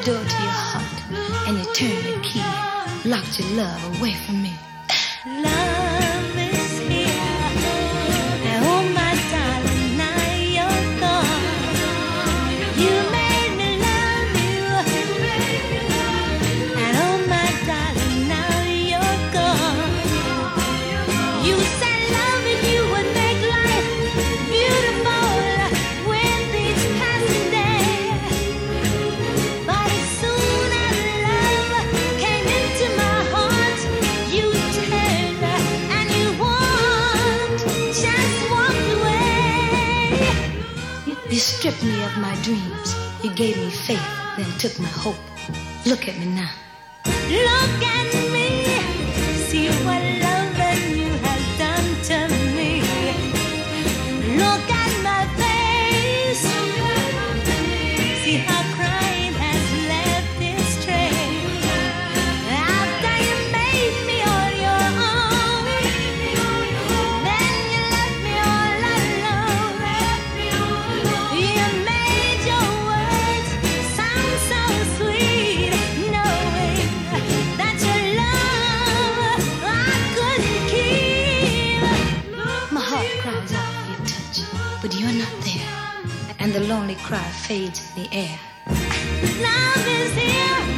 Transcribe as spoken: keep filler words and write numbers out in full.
door to your heart and you turned the key, locked your love away from me. Love is here, and oh my darling, now you're gone. You made me love you, and oh my darling, now you're gone. You said loving you would make life beautiful with each passing day, but as soon as love came into my heart, you turned and you walked, just walked away. You, you stripped me of my dreams. You gave me faith, then took my hope. Look at me now. Look at me, see what loving you has done to me. Look at my face, see how crying has left its trace. After you made me on your own, then you left me all alone. You made your words sound so sweet, knowing that your love I couldn't keep. My heart cries out for your touch, but you're not there. And the lonely cry fades in the air. Love is here,